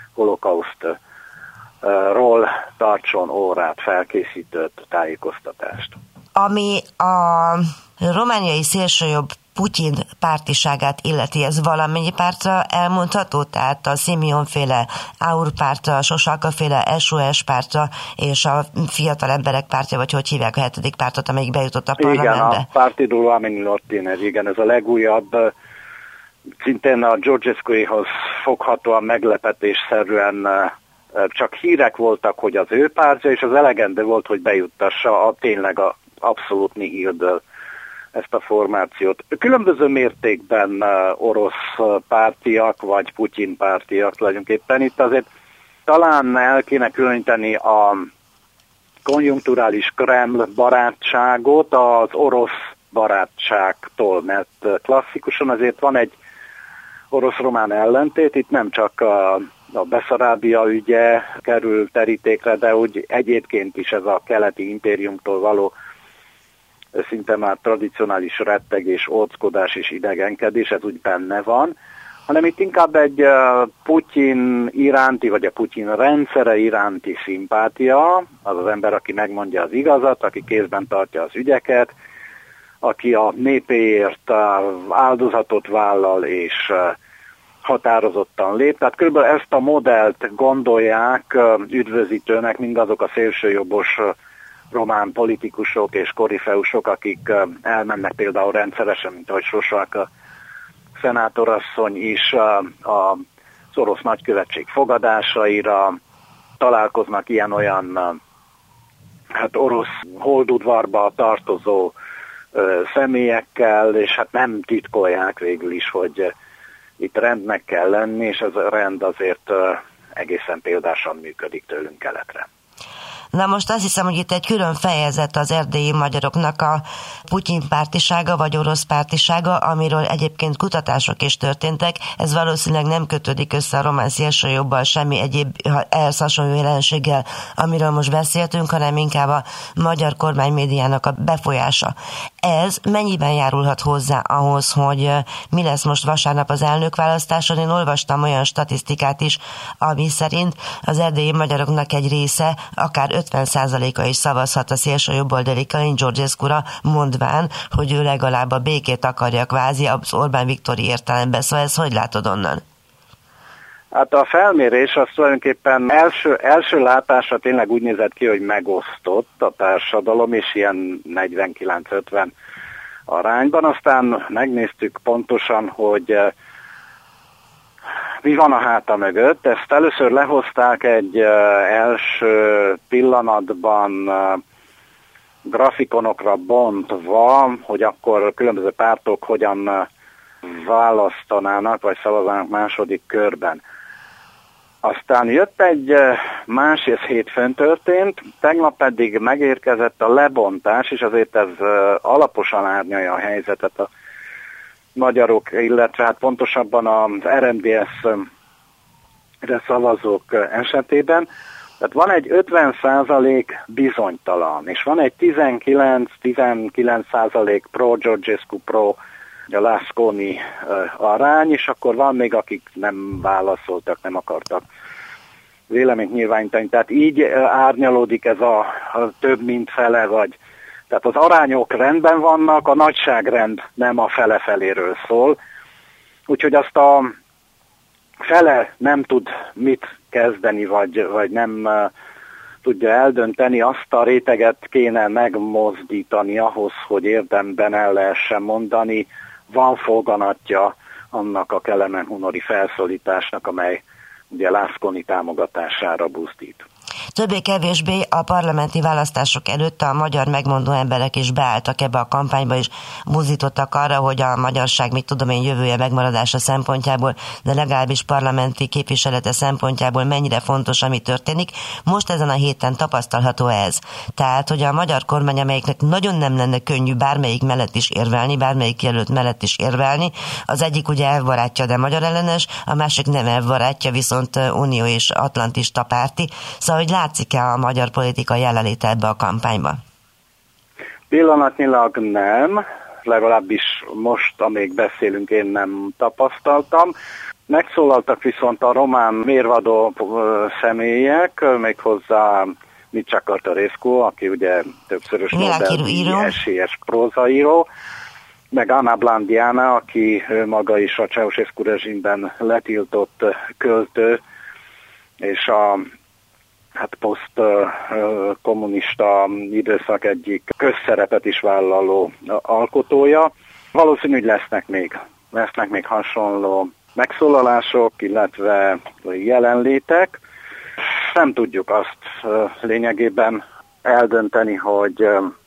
holokausztról tartson órát, felkészített tájékoztatást. Ami a romániai szélsőjobb Putyin pártiságát illeti, ez valamennyi pártra elmondható? Tehát a Simeon-féle Aur pártra, a Sosalka-féle es o es pártra, és a fiatal emberek pártja, vagy hogy hívják a hetedik pártot, amelyik bejutott a parlamentbe? Igen, a Partidul Oamenilor Lortiner, igen, ez a legújabb, szintén a Georgescu-hoz foghatóan meglepetésszerűen csak hírek voltak, hogy az ő pártja, és az elegendő volt, hogy bejuttassa a tényleg a abszolút nihildől ezt a formációt. Különböző mértékben uh, orosz pártiak, vagy Putyin pártiak tulajdonképpen. Itt azért talán el kéne különíteni a konjunkturális Kreml barátságot az orosz barátságtól, mert klasszikusan azért van egy orosz-román ellentét, itt nem csak a, a Beszarábia ügye kerül terítékre, de úgy egyébként is ez a keleti impériumtól való szinte már tradicionális rettegés, óckodás és idegenkedés, ez úgy benne van, hanem itt inkább egy Putyin iránti, vagy a Putyin rendszere iránti szimpátia, az az ember, aki megmondja az igazat, aki kézben tartja az ügyeket, aki a népéért áldozatot vállal és határozottan lép. Tehát körülbelül ezt a modellt gondolják üdvözítőnek mindazok a szélsőjobbos román politikusok és korifeusok, akik elmennek például rendszeresen, mint ahogy Sosalka szenátorasszony is az orosz nagykövetség fogadásaira, találkoznak ilyen-olyan hát orosz holdudvarba tartozó személyekkel, és hát nem titkolják végül is, hogy itt rendnek kell lenni, és ez a rend azért egészen példásan működik tőlünk keletre. Na most azt hiszem, hogy itt egy külön fejezet az erdélyi magyaroknak a Putyin pártisága vagy orosz pártisága, amiről egyébként kutatások is történtek. Ez valószínűleg nem kötődik össze a román szélsőjobbal, semmi egyéb ehhez hasonló jelenséggel, amiről most beszéltünk, hanem inkább a magyar kormánymédiának a befolyása. Ez mennyiben járulhat hozzá ahhoz, hogy mi lesz most vasárnap az elnökválasztáson? Én olvastam olyan statisztikát is, ami szerint az erdélyi magyaroknak egy része, akár ötven százaléka is szavazhat a szélsőjobboldali Călin Georgescu-ra, mondván, hogy ő legalább a békét akarja kvázi az Orbán Viktori értelemben. Szóval ezt hogy látod onnan? Hát a felmérés az tulajdonképpen első, első látásra tényleg úgy nézett ki, hogy megosztott a társadalom, és ilyen negyvenkilenc ötven arányban. Aztán megnéztük pontosan, hogy mi van a háta mögött. Ezt először lehozták egy első pillanatban grafikonokra bontva, hogy akkor különböző pártok hogyan választanának, vagy szavazának második körben. Aztán jött egy más, ez hétfőn történt, tegnap pedig megérkezett a lebontás, és azért ez alaposan árnyalja a helyzetet a magyarok, illetve hát pontosabban az er em dé es-re szavazók esetében. Tehát van egy ötven százalék bizonytalan, és van egy tizenkilenc-tizenkilenc százalék pro-Georgescu, pro a Lasconi arány, és akkor van még, akik nem válaszoltak, nem akartak véleményt nyilvánítani. Tehát így árnyalódik ez a, a több mint fele, vagy tehát az arányok rendben vannak, a nagyságrend nem a fele feléről szól. Úgyhogy azt a fele nem tud mit kezdeni, vagy, vagy nem uh, tudja eldönteni, azt a réteget kéne megmozdítani ahhoz, hogy érdemben el lehessen mondani, van foganatja annak a Kelemen-Hunori felszólításnak, amely ugye Lasconi támogatására buzdít. Többé-kevésbé a parlamenti választások előtt a magyar megmondó emberek is beálltak ebbe a kampányba, és buzdítottak arra, hogy a magyarság, mit tudom én, jövője megmaradása szempontjából, de legalábbis parlamenti képviselete szempontjából mennyire fontos, ami történik. Most ezen a héten tapasztalható ez. Tehát, hogy a magyar kormány, amelyiknek nagyon nem lenne könnyű bármelyik mellett is érvelni, bármelyik jelölt mellett is érvelni, az egyik ugye elvbarátja, de magyar ellenes, a másik nem elvbarátja, viszont unió és atlantista párti. Szóval, hogy látszik-e a magyar politika jelenléte ebbe a kampányba? Pillanatnyilag nem, legalábbis most, amíg beszélünk, én nem tapasztaltam. Megszólaltak viszont a román mérvadó személyek, méghozzá Mircea Cărtărescu, aki ugye többszörös Nobel-díj esélyes prózaíró, meg Ana Blandiana, aki maga is a Ceausescu rezsimben letiltott költő, és a hát poszt-kommunista időszak egyik közszerepet is vállaló alkotója. Valószínű, hogy lesznek még, lesznek még hasonló megszólalások, illetve jelenlétek. Nem tudjuk azt lényegében eldönteni, hogy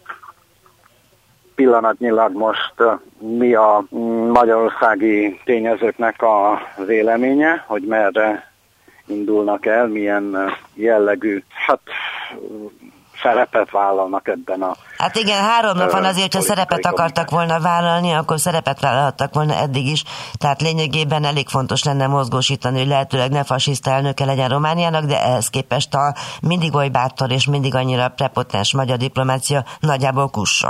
pillanatnyilag most mi a magyarországi tényezőknek a véleménye, hogy merre indulnak el, milyen jellegű hát, szerepet vállalnak ebben a... Hát igen, három nap van azért, ha szerepet akartak volna vállalni, akkor szerepet vállalhattak volna eddig is, tehát lényegében elég fontos lenne mozgósítani, hogy lehetőleg ne fasiszta elnöke legyen Romániának, de ehhez képest a mindig oly bátor és mindig annyira prepotens magyar diplomácia nagyjából kussol.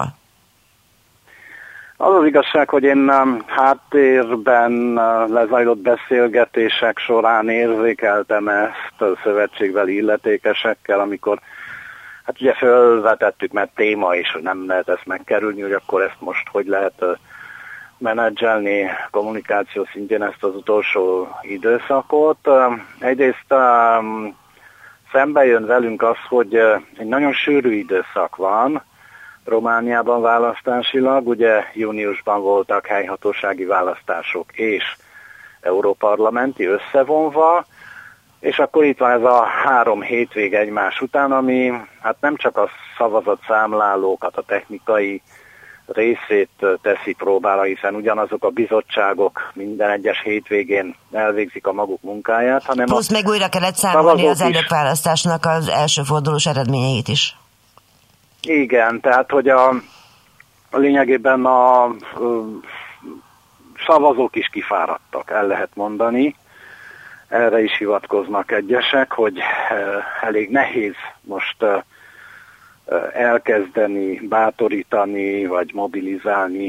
Az az igazság, hogy én háttérben lezajlott beszélgetések során érzékeltem ezt a szövetségbeli illetékesekkel, amikor hát ugye fölvetettük, mert téma is, hogy nem lehet ezt megkerülni, hogy akkor ezt most hogy lehet menedzselni kommunikáció szintjén ezt az utolsó időszakot. Egyrészt szembe jön velünk az, hogy egy nagyon sűrű időszak van Romániában választásilag, ugye júniusban voltak helyhatósági választások és európarlamenti összevonva, és akkor itt van ez a három hétvég egymás után, ami hát nem csak a szavazatszámlálókat, a technikai részét teszi próbára, hiszen ugyanazok a bizottságok minden egyes hétvégén elvégzik a maguk munkáját, hanem plusz még újra kellett számolni az elnökválasztásnak az első fordulós eredményeit is. Igen, tehát hogy a, a lényegében a, a szavazók is kifáradtak, el lehet mondani. Erre is hivatkoznak egyesek, hogy elég nehéz most elkezdeni, bátorítani, vagy mobilizálni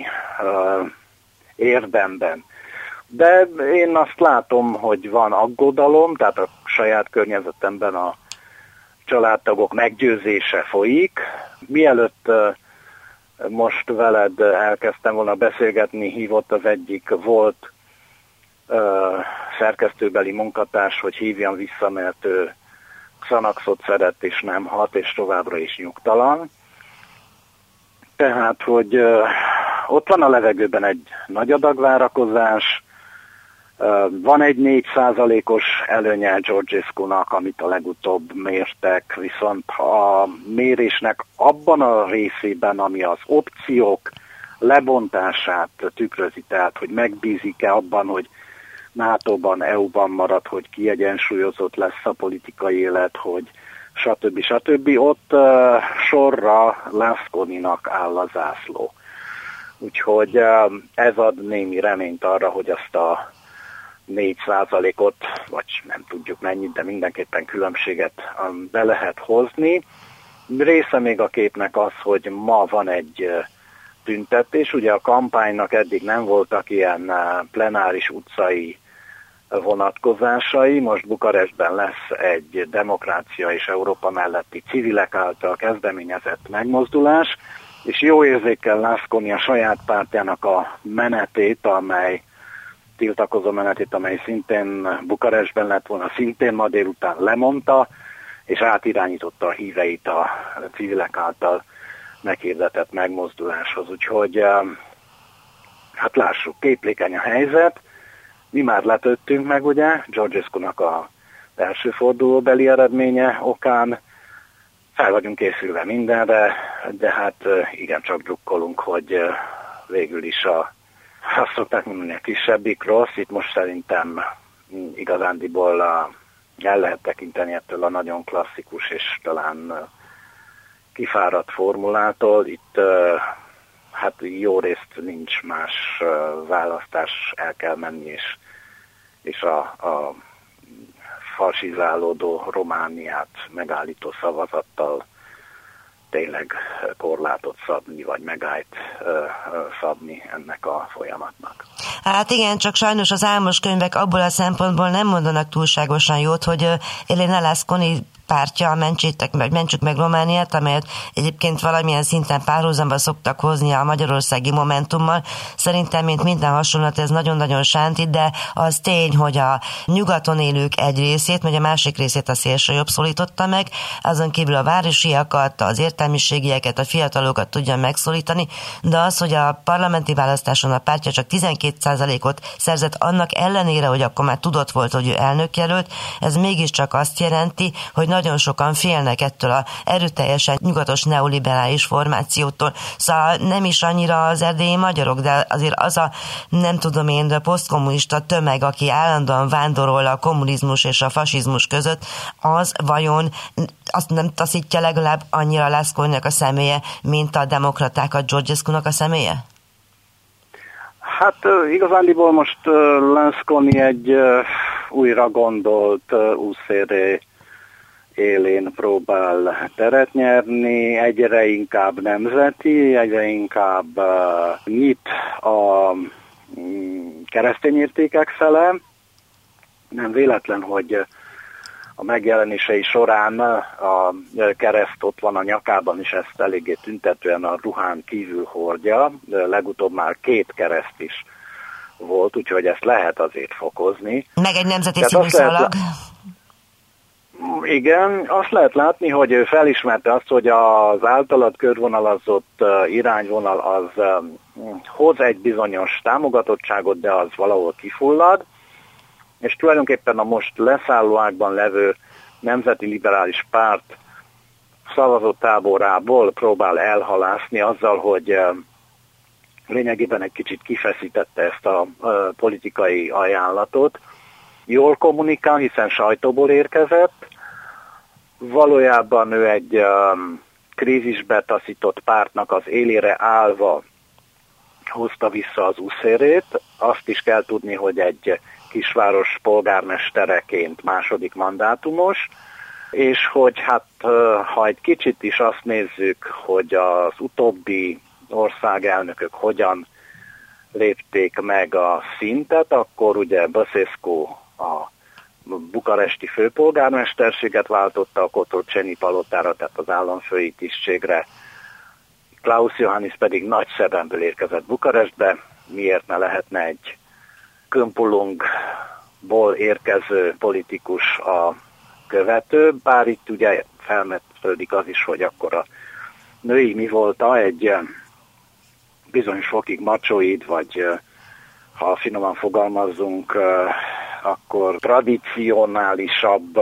érdemben. De én azt látom, hogy van aggodalom, tehát a saját környezetemben a családtagok meggyőzése folyik. Mielőtt most veled elkezdtem volna beszélgetni, hívott az egyik volt szerkesztőbeli munkatárs, hogy hívjam vissza, mert ő Xanaxot szedett és nem hat, és továbbra is nyugtalan. Tehát, hogy uh, ott van a levegőben egy nagy adag várakozás, uh, van egy négy százalékos előnye Georgescu-nak, amit a legutóbb mértek, viszont a mérésnek abban a részében, ami az opciók lebontását tükrözi, tehát, hogy megbízik-e abban, hogy nátóban, é u-ban marad, hogy kiegyensúlyozott lesz a politikai élet, hogy stb. stb. Ott uh, sorra Laszkoninak áll a zászló. Úgyhogy uh, ez ad némi reményt arra, hogy azt a négy százalékot, vagy nem tudjuk mennyit, de mindenképpen különbséget um, be lehet hozni. Része még a képnek az, hogy ma van egy uh, tüntetés. Ugye a kampánynak eddig nem voltak ilyen uh, plenáris utcai vonatkozásai. Most Bukarestben lesz egy demokrácia és Európa melletti civilek által kezdeményezett megmozdulás, és jó érzékkel Laszkoni a saját pártjának a menetét, amely tiltakozó menetét, amely szintén Bukarestben lett volna, szintén ma délután lemondta, és átirányította a híveit a civilek által meghirdetett megmozduláshoz. Úgyhogy hát lássuk, képlékeny a helyzet. Mi már letöltünk meg, ugye, Georgescu-nak a első fordulóbeli eredménye okán. Fel vagyunk készülve mindenre, de hát igen, csak drukkolunk, hogy végül is a, azt szokták mondani, a kisebbik rossz. Itt most szerintem igazándiból a, el lehet tekinteni ettől a nagyon klasszikus és talán kifáradt formulától. Itt hát jó részt nincs más választás, el kell menni, és, és a, a fasizálódó Romániát megállító szavazattal tényleg korlátot szabni, vagy megállt szabni ennek a folyamatnak. Hát igen, csak sajnos az álmos könyvek abból a szempontból nem mondanak túlságosan jót, hogy Elena Laszkoni pártja, mentsétek meg, mentsük meg Romániát, amelyet egyébként valamilyen szinten párhuzamba szoktak hozni a magyarországi Momentummal. Szerintem, mint minden hasonlat, ez nagyon-nagyon sánti, de az tény, hogy a nyugaton élők egy részét, vagy a másik részét a szélsőjobb szólította meg, azon kívül a városiakat, az értelmiségieket, a fiatalokat tudja megszólítani, de az, hogy a parlamenti választáson a pártja csak tizenkét százalékot szerzett annak ellenére, hogy akkor már tudott volt, hogy ő elnökjelölt, ez mégiscsak azt jelenti, hogy nagyon sokan félnek ettől a erőteljesen nyugatos neoliberális formációtól. Szóval nem is annyira az erdélyi magyarok, de azért az a, nem tudom én, de posztkommunista tömeg, aki állandóan vándorol a kommunizmus és a fasizmus között, az vajon azt nem taszítja legalább annyira Laszkoninak a személye, mint a demokratákat Georgescu-nak a személye? Hát igazándiból most Laszkoni egy újra gondolt úszéré élén próbál teret nyerni, egyre inkább nemzeti, egyre inkább uh, nyit a um, keresztény értékek fele. Nem véletlen, hogy a megjelenései során a kereszt ott van a nyakában, és ezt eléggé tüntetően a ruhán kívül hordja, de legutóbb már két kereszt is volt, úgyhogy ezt lehet azért fokozni. Meg egy nemzeti színű szalag. Igen, azt lehet látni, hogy ő felismerte azt, hogy az általad körvonalazott irányvonal az hoz egy bizonyos támogatottságot, de az valahol kifullad, és tulajdonképpen a most leszálló ágban levő nemzeti liberális párt szavazótáborából próbál elhalászni azzal, hogy lényegében egy kicsit kifeszítette ezt a, a politikai ajánlatot. Jól kommunikál, hiszen sajtóból érkezett. Valójában ő egy um, krízisbe taszított pártnak az élére állva hozta vissza az úszérét. Azt is kell tudni, hogy egy kisváros polgármestereként második mandátumos, és hogy hát ha egy kicsit is azt nézzük, hogy az utóbbi országelnökök hogyan lépték meg a szintet, akkor ugye Băsescu a bukaresti főpolgármesterséget váltotta a Cotroceni palotára, tehát az államfői tisztségre. Klaus Johannis pedig Nagyszebenből érkezett Bukarestbe, miért ne lehetne egy Kömpulungból érkező politikus a követő, bár itt ugye felvetődik az is, hogy akkor a női mi volta, egy bizonyos fokig machoid, vagy ha finoman fogalmazzunk, akkor tradicionálisabb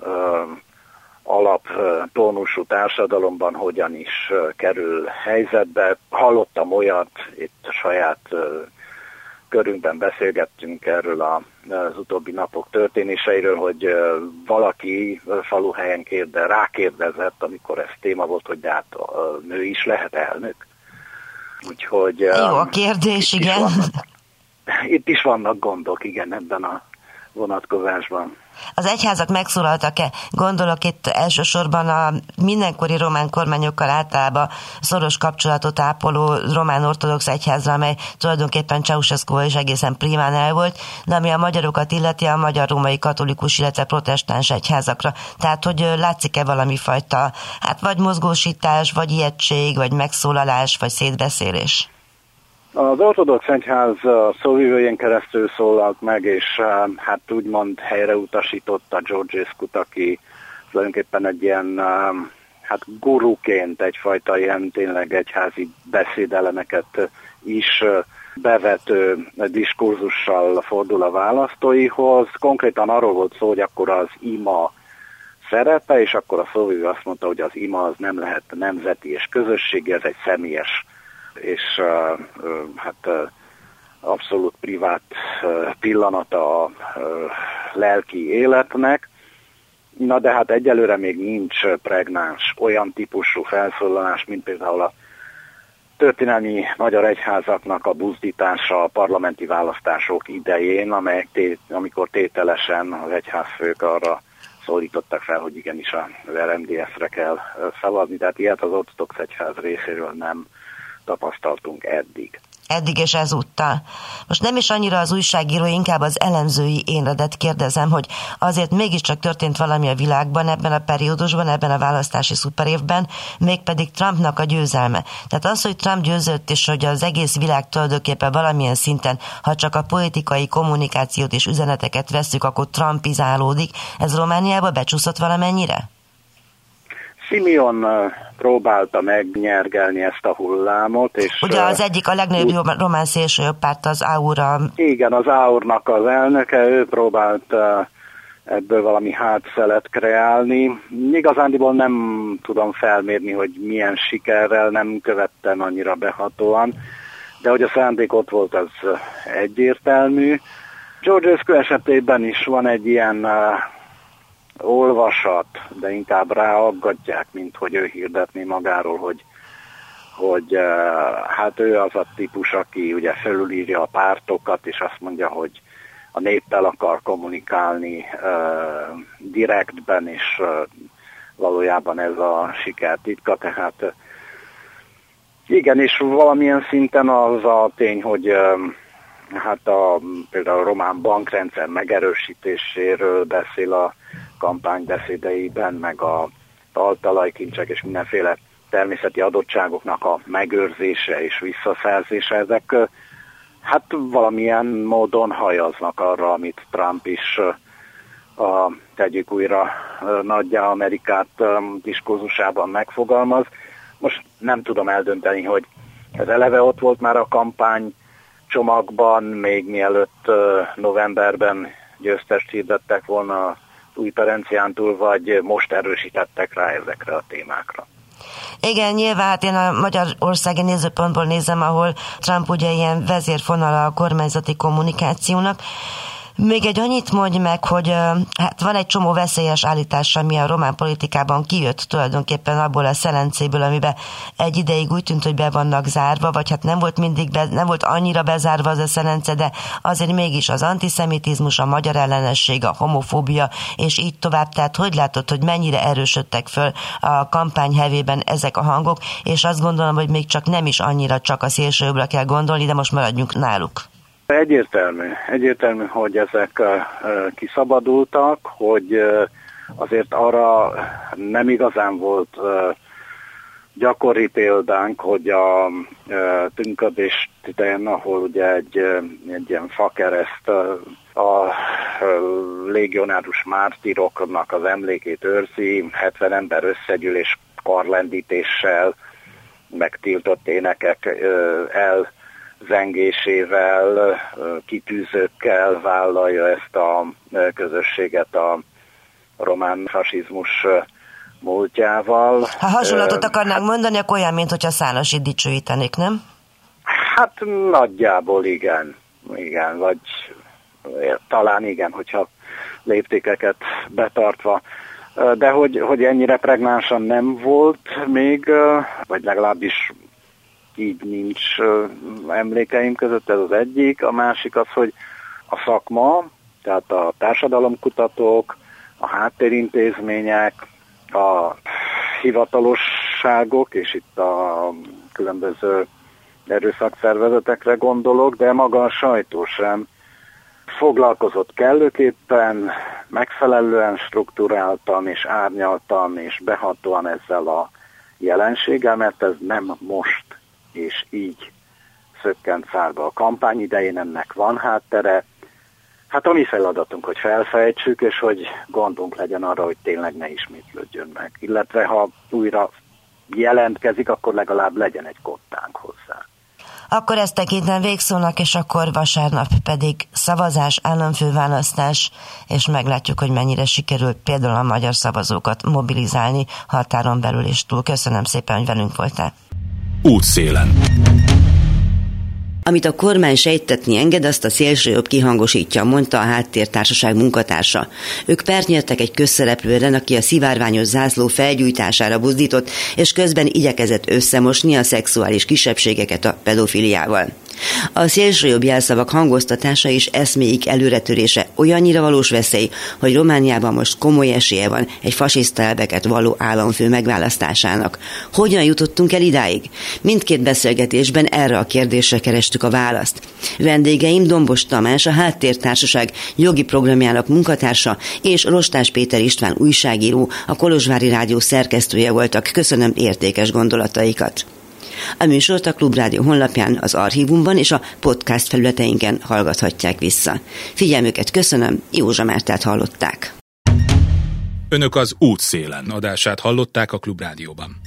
alaptónusú társadalomban hogyan is kerül helyzetbe. Hallottam olyat, itt saját körünkben beszélgettünk erről az utóbbi napok történéseiről, hogy valaki faluhelyen kérde, rákérdezett, amikor ez téma volt, hogy de hát a nő is lehet elnök. Úgyhogy... Jó a kérdés, itt igen. Is vannak, itt is vannak gondok, igen, ebben a vonatkozásban. Az egyházak megszólaltak-e? Gondolok itt elsősorban a mindenkori román kormányokkal általában szoros kapcsolatot ápoló román ortodox egyházra, amely tulajdonképpen Ceausescu is egészen primán el volt, de ami a magyarokat illeti, a magyar római katolikus, illetve protestáns egyházakra. Tehát, hogy látszik-e valami fajta, hát vagy mozgósítás, vagy ijegység, vagy megszólalás, vagy szétbeszélés? Az ortodox egyház szóvivőjén keresztül szólalt meg, és hát úgymond helyreutasította Georgescut, aki tulajdonképpen egy ilyen hát guruként egyfajta ilyen tényleg egyházi beszédelemeket is bevető diskurzussal fordul a választóihoz. Konkrétan arról volt szó, hogy akkor az ima szerepe, és akkor a szóvivő azt mondta, hogy az ima az nem lehet nemzeti és közösségi, ez egy személyes és uh, uh, hát uh, abszolút privát uh, pillanata a uh, lelki életnek. Na de hát egyelőre még nincs pregnáns olyan típusú felszólalás, mint például a történelmi magyar egyházaknak a buzdítása a parlamenti választások idején, amelyek té- amikor tételesen az egyházfők arra szólítottak fel, hogy igenis az er em dé es-re kell szavazni, tehát ilyet az ortodox egyház részéről nem tapasztaltunk eddig. Eddig és ezúttal. Most nem is annyira az újságíró, inkább az elemzői énredet kérdezem, hogy azért mégiscsak történt valami a világban ebben a periódusban, ebben a választási szuperévben, mégpedig Trumpnak a győzelme. Tehát az, hogy Trump győzött, és hogy az egész világ tulajdonképpen valamilyen szinten, ha csak a politikai kommunikációt és üzeneteket vesszük, akkor trumpizálódik, ez Romániába becsúszott valamennyire? Simeon próbálta megnyergelni ezt a hullámot. És ugye az egyik a legnagyobb úgy, román szélsőjobb párt az á u er. Igen, az á u er-nak az elnöke, ő próbált ebből valami hátszelet kreálni. Igazándiból nem tudom felmérni, hogy milyen sikerrel, nem követtem annyira behatóan, de hogy a szándék ott volt, az egyértelmű. Georgescu esetében is van egy ilyen olvasat, de inkább ráaggatják, mint hogy ő hirdetné magáról, hogy, hogy hát ő az a típus, aki ugye felülírja a pártokat, és azt mondja, hogy a néppel akar kommunikálni uh, direktben, és uh, valójában ez a siker titka, tehát uh, igen, és valamilyen szinten az a tény, hogy uh, hát a, például a román bankrendszer megerősítéséről beszél a kampánybeszédeiben, meg a talajkincsek és mindenféle természeti adottságoknak a megőrzése és visszaszerzése, ezek hát valamilyen módon hajaznak arra, amit Trump is a tegyük újra nagyjá Amerikát diskurzusában megfogalmaz. Most nem tudom eldönteni, hogy ez eleve ott volt már a kampány csomagban, még mielőtt novemberben győztest hirdettek volna Új Perencián túl, vagy most erősítettek rá ezekre a témákra. Igen, nyilván hát én a magyarországi nézőpontból nézem, ahol Trump ugye ilyen vezérfonala a kormányzati kommunikációnak. Még egy annyit mondj meg, hogy hát van egy csomó veszélyes állítás, ami a román politikában kijött tulajdonképpen abból a szelencéből, amiben egy ideig úgy tűnt, hogy be vannak zárva, vagy hát nem volt mindig, be, nem volt annyira bezárva az a szelence, de azért mégis az antiszemitizmus, a magyar ellenesség, a homofóbia, és így tovább. Tehát hogy látod, hogy mennyire erősödtek föl a kampány hevében ezek a hangok, és azt gondolom, hogy még csak nem is annyira csak a szélsőjobbra kell gondolni, de most maradjunk náluk. Egyértelmű, egyértelmű, hogy ezek kiszabadultak, hogy azért arra nem igazán volt gyakori példánk, hogy a tünködés idején, ahol ugye egy, egy ilyen fakereszt a légionárus mártíroknak az emlékét őrzi, hetven ember összegyűlés karlendítéssel, megtiltott énekek el zengésével, kitűzőkkel vállalja ezt a közösséget a román fasizmus múltjával. Ha hasonlatot akarnánk mondani, akkor olyan, mint hogyha Szálasit dicsőítenék, nem? Hát nagyjából igen. Igen, vagy talán igen, hogyha léptékeket betartva. De hogy, hogy ennyire pregnánsan nem volt még, vagy legalábbis így nincs emlékeim között, ez az egyik. A másik az, hogy a szakma, tehát a társadalomkutatók, a háttérintézmények, a hivatalosságok, és itt a különböző erőszakszervezetekre gondolok, de maga a sajtó sem foglalkozott kellőképpen, megfelelően strukturáltan és árnyaltan és behatóan ezzel a jelenséggel, mert ez nem most és így szökkent szárba a kampány idején, ennek van háttere. Hát a mi feladatunk, hogy felfejtsük, és hogy gondunk legyen arra, hogy tényleg ne ismétlődjön meg. Illetve ha újra jelentkezik, akkor legalább legyen egy kottánk hozzá. Akkor ezt tekintem végszónak, és akkor vasárnap pedig szavazás, államfőválasztás, és meglátjuk, hogy mennyire sikerül például a magyar szavazókat mobilizálni határon belül és túl. Köszönöm szépen, hogy velünk voltál. Útszélen. Amit a kormány sejtetni enged, azt a szélsőjobb kihangosítja, mondta a Háttértársaság munkatársa. Ők pert nyertek egy közszereplő ellen, aki a szivárványos zászló felgyújtására buzdított, és közben igyekezett összemosni a szexuális kisebbségeket a pedofiliával. A szélsőjobb jelszavak hangoztatása és eszméik előretörése olyannyira valós veszély, hogy Romániában most komoly esélye van egy fasiszta elveket való államfő megválasztásának. Hogyan jutottunk el idáig? Mindkét beszélgetésben erre a kérdésre kerestük a választ. Vendégeim Dombos Tamás, a Háttértársaság jogi programjának munkatársa, és Rostás Péter István újságíró, a Kolozsvári Rádió szerkesztője voltak. Köszönöm értékes gondolataikat. A műsort a Klubrádió honlapján, az archívumban és a podcast felületeinken hallgathatják vissza. Figyelmüket köszönöm, Józsa Mártát hallották. Önök az Útszélen adását hallották a Klubrádióban.